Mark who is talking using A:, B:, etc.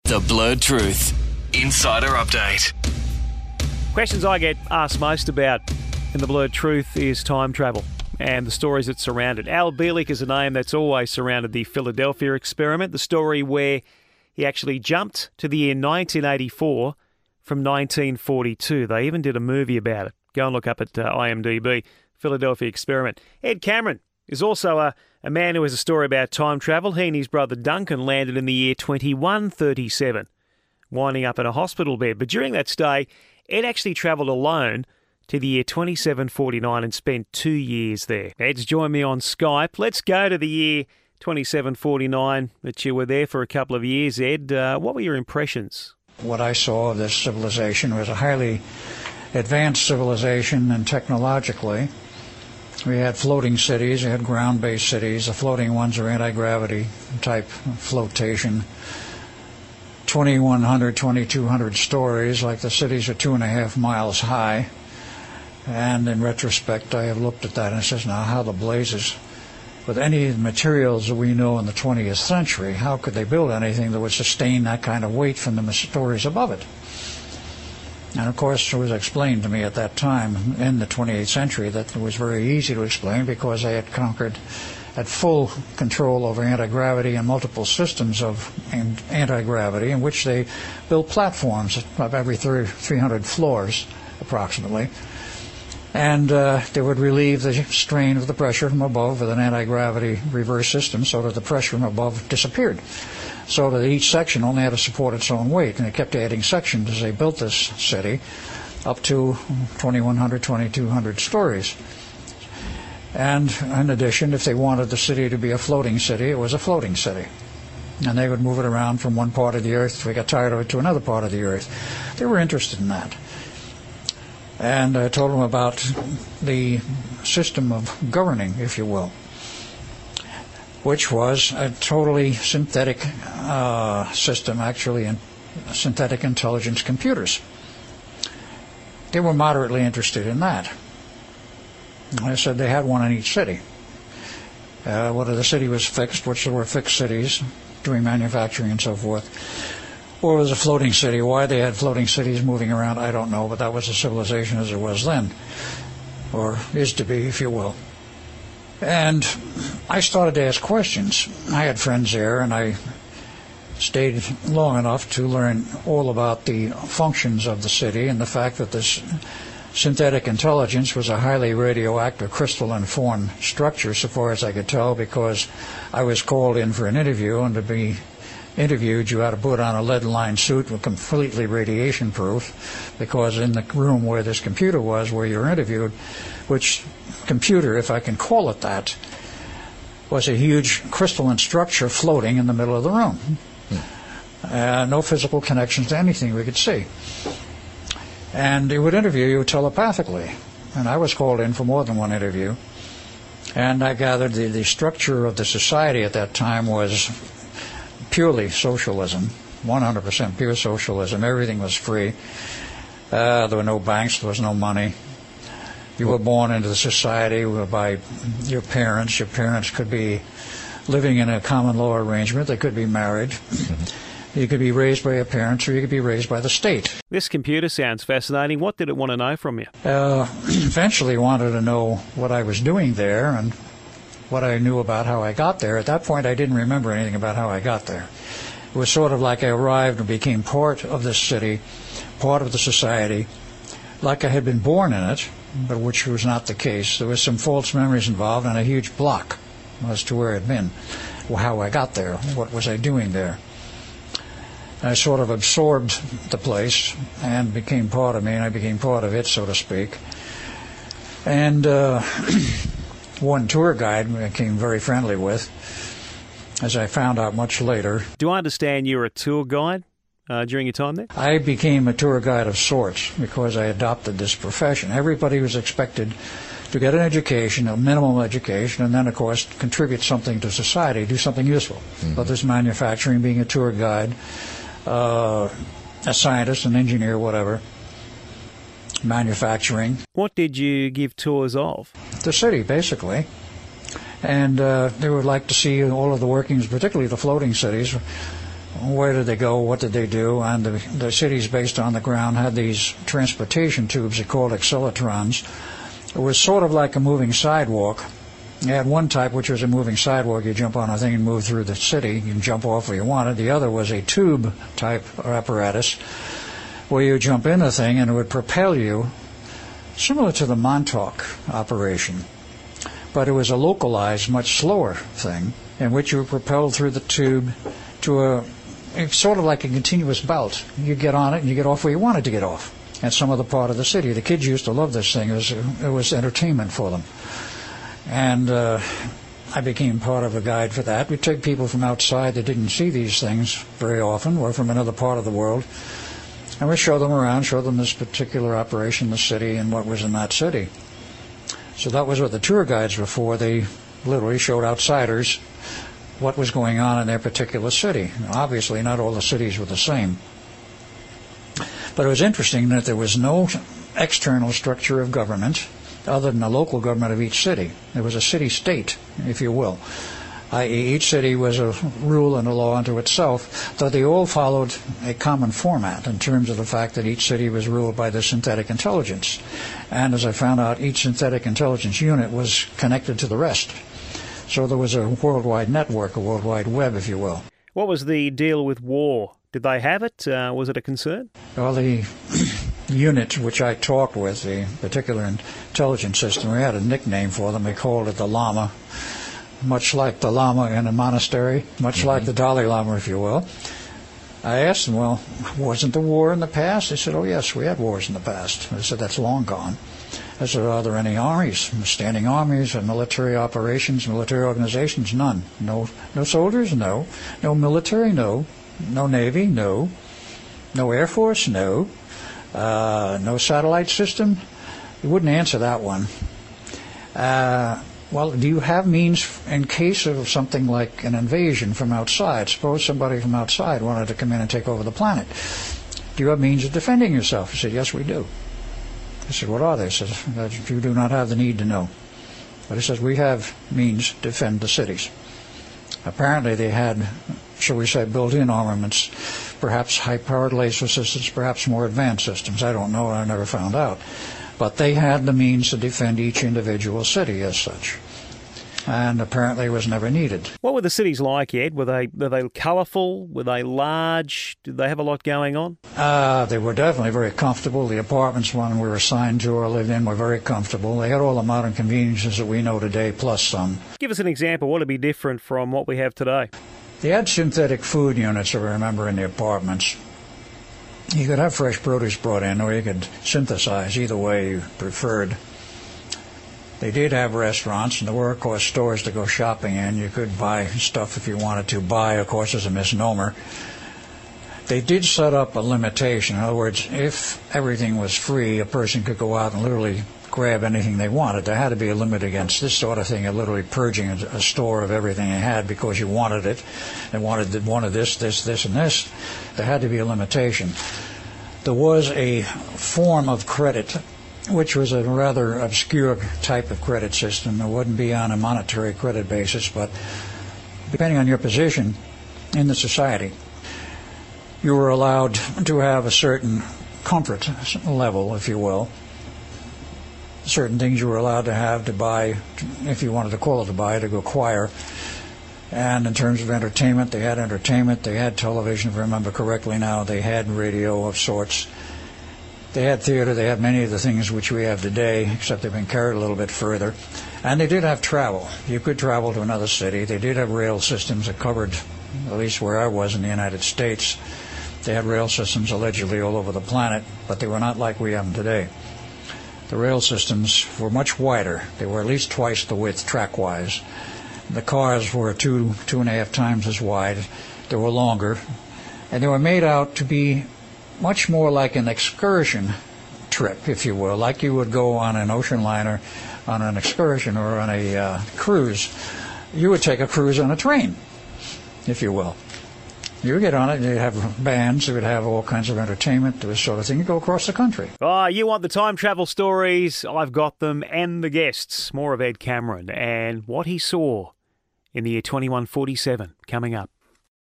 A: The Blurred Truth. Insider Update.
B: Questions I get asked most about in The Blurred Truth is time travel and the stories that surround it. Al Bielek is a name that's always surrounded the Philadelphia experiment, the story where he actually jumped to the year 1984 from 1942. They even did a movie about it. Go and look up at IMDb, Philadelphia experiment. Ed Cameron is also a man who has a story about time travel. He and his brother Duncan landed in the year 2137, winding up in a hospital bed. But during that stay, Ed actually travelled alone to the year 2749 and spent 2 years there. Ed's joined me on Skype. Let's go to the year 2749, that you were there for a couple of years, Ed. What were your impressions?
C: What I saw of this civilization was a highly advanced civilization and technologically. We had floating cities, we had ground-based cities. The floating ones are anti-gravity type flotation. 2,100, 2,200 stories, like the cities are 2.5 miles high. And in retrospect, I have looked at that and says, now how the blazes, with any of the materials that we know in the 20th century, how could they build anything that would sustain that kind of weight from the stories above it? And of course, it was explained to me at that time in the 28th century that it was very easy to explain because they had had full control over anti-gravity and multiple systems of anti-gravity in which they built platforms of every 300 floors approximately. And they would relieve the strain of the pressure from above with an anti-gravity reverse system so that the pressure from above disappeared. So that each section only had to support its own weight, and they kept adding sections as they built this city up to 2,100, 2,200 stories. And in addition, if they wanted the city to be a floating city, it was a floating city. And they would move it around from one part of the earth, if they got tired of it, to another part of the earth. They were interested in that. And I told them about the system of governing, if you will, which was a totally synthetic system, actually, in synthetic intelligence computers. They were moderately interested in that. I said they had one in each city. Whether the city was fixed, which there were fixed cities doing manufacturing and so forth, or it was a floating city. Why they had floating cities moving around, I don't know, but that was a civilization as it was then, or is to be, if you will. And I started to ask questions. I had friends there, and I stayed long enough to learn all about the functions of the city and the fact that this synthetic intelligence was a highly radioactive crystalline form structure, so far as I could tell, because I was called in for an interview, and to be interviewed, you had to put on a lead-lined suit with completely radiation-proof, because in the room where this computer was, where you were interviewed, which computer, if I can call it that, was a huge crystalline structure floating in the middle of the room. No physical connections to anything we could see. And it would interview you telepathically. And I was called in for more than one interview. And I gathered the structure of the society at that time was purely socialism, 100% pure socialism. Everything was free. There were no banks, there was no money. You were born into the society by your parents. Your parents could be living in a common law arrangement. They could be married. You could be raised by your parents, or you could be raised by the state.
B: This computer sounds fascinating. What did it want to know from you?
C: Eventually wanted to know what I was doing there and what I knew about how I got there. At that point, I didn't remember anything about how I got there. It was sort of like I arrived and became part of this city, part of the society, like I had been born in it, but which was not the case. There was some false memories involved and a huge block as to where I'd been, how I got there, what was I doing there. I sort of absorbed the place and became part of me, and I became part of it, so to speak. And one tour guide I became very friendly with, as I found out much later.
B: Do I understand you're a tour guide during your time there?
C: I became a tour guide of sorts because I adopted this profession. Everybody was expected to get an education, a minimum education, and then, of course, contribute something to society, do something useful. Whether it's manufacturing, being a tour guide, a scientist, an engineer, whatever, manufacturing.
B: What did you give tours of?
C: The city, basically. And they would like to see all of the workings, particularly the floating cities, where did they go, what did they do, and the cities based on the ground had these transportation tubes, they called accelerons. It was sort of like a moving sidewalk. You had one type, which was a moving sidewalk. You jump on a thing and move through the city. You can jump off where you wanted. The other was a tube-type apparatus where you jump in the thing and it would propel you, similar to the Montauk operation. But it was a localized, much slower thing in which you were propelled through the tube to it's sort of like a continuous belt. You get on it and you get off where you wanted to get off at some other part of the city. The kids used to love this thing. It was entertainment for them. And I became part of a guide for that. We'd take people from outside that didn't see these things very often or from another part of the world, and we'd show them around, show them this particular operation in the city and what was in that city. So that was what the tour guides were for. They literally showed outsiders what was going on in their particular city. Now, obviously, not all the cities were the same. But it was interesting that there was no external structure of government other than the local government of each city. There was a city-state, if you will, i.e. each city was a rule and a law unto itself, though they all followed a common format in terms of the fact that each city was ruled by the synthetic intelligence. And as I found out, each synthetic intelligence unit was connected to the rest. So there was a worldwide network, a worldwide web, if you will.
B: What was the deal with war? Did they have it? Was it a concern?
C: Well, the unit which I talked with, the particular intelligence system, we had a nickname for them. We called it the Lama, much like the Lama in a monastery, much like the Dalai Lama, if you will. I asked them, well, wasn't there war in the past? They said, oh, yes, we had wars in the past. I said, that's long gone. I said, are there any armies, standing armies or military operations, military organizations? None. No soldiers? No. No military? No. No Navy? No. No Air Force? No. No satellite system? You wouldn't answer that one. Well, do you have means in case of something like an invasion from outside? Suppose somebody from outside wanted to come in and take over the planet. Do you have means of defending yourself? He said, yes, we do. I said, what are they? He says, that you do not have the need to know. But he says, we have means to defend the cities. Apparently they had, shall we say, built-in armaments, perhaps high-powered laser systems, perhaps more advanced systems. I don't know. I never found out. But they had the means to defend each individual city as such. And apparently it was never needed.
B: What were the cities like, Ed? Were they colourful? Were they large? Did they have a lot going on?
C: They were definitely very comfortable. The apartments one we were assigned to or lived in were very comfortable. They had all the modern conveniences that we know today, plus some. Give
B: us an example. What would be different from what we have today?
C: They had synthetic food units, I remember, in the apartments. You could have fresh produce brought in, or you could synthesize, either way you preferred. They did have restaurants, and there were, of course, stores to go shopping in. You could buy stuff if you wanted to. Buy, of course, is a misnomer. They did set up a limitation. In other words, if everything was free, a person could go out and literally grab anything they wanted. There had to be a limit against this sort of thing, of literally purging a store of everything you had because you wanted it, and wanted this, and this. There had to be a limitation. There was a form of credit, which was a rather obscure type of credit system. It wouldn't be on a monetary credit basis, but depending on your position in the society, you were allowed to have a certain comfort level, if you will. Certain things you were allowed to have to buy, if you wanted to call it to buy, to acquire. And in terms of entertainment, they had television, if I remember correctly now, they had radio of sorts. They had theater, they had many of the things which we have today, except they've been carried a little bit further. And they did have travel. You could travel to another city. They did have rail systems that covered, at least where I was in the United States. They had rail systems allegedly all over the planet, but they were not like we have them today. The rail systems were much wider. They were at least twice the width track-wise. The cars were 2.5 times as wide. They were longer. And they were made out to be much more like an excursion trip, if you will, like you would go on an ocean liner on an excursion or on a cruise. You would take a cruise on a train, if you will. You would get on it, you'd have bands, you would have all kinds of entertainment, this sort of thing. You go across the country.
B: You want the time travel stories? I've got them, and the guests. More of Ed Cameron and what he saw in the year 2147 coming up.